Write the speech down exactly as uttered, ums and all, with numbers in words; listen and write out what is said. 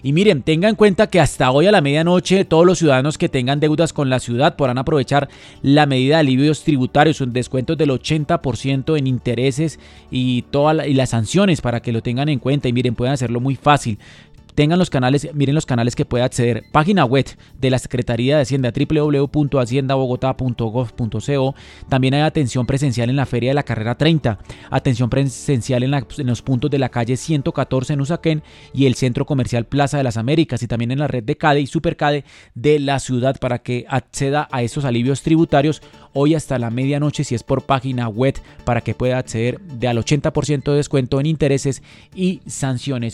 Y miren, tengan en cuenta que hasta hoy a la medianoche todos los ciudadanos que tengan deudas con la ciudad podrán aprovechar la medida de alivios tributarios, un descuento del ochenta por ciento en intereses y, toda la, y las sanciones, para que lo tengan en cuenta. Y miren, pueden hacerlo muy fácil. Tengan los canales, miren los canales que puede acceder. Página web de la Secretaría de Hacienda, doble u doble u doble u punto hacienda bogotá punto gov punto co. También hay atención presencial en la Feria de la Carrera treinta, atención presencial en, la, en los puntos de la calle ciento catorce en Usaquén y el Centro Comercial Plaza de las Américas, y también en la red de CADE y Supercade de la ciudad, para que acceda a estos alivios tributarios hoy hasta la medianoche, si es por página web, para que pueda acceder de al ochenta por ciento de descuento en intereses y sanciones.